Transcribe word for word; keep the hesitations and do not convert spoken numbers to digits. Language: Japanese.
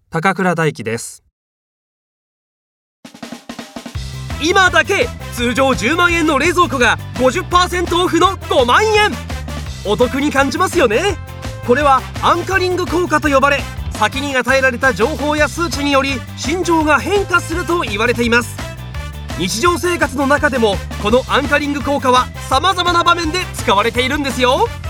高倉大輝です。 今だけ通常じゅうまんえんの冷蔵庫が ごじゅっパーセント オフのごまんえん。お得に感じますよね。これはアンカリング効果と呼ばれ、先に与えられた情報や数値により心情が変化すると言われています。日常生活の中でもこのアンカリング効果は様々な場面で使われているんですよ。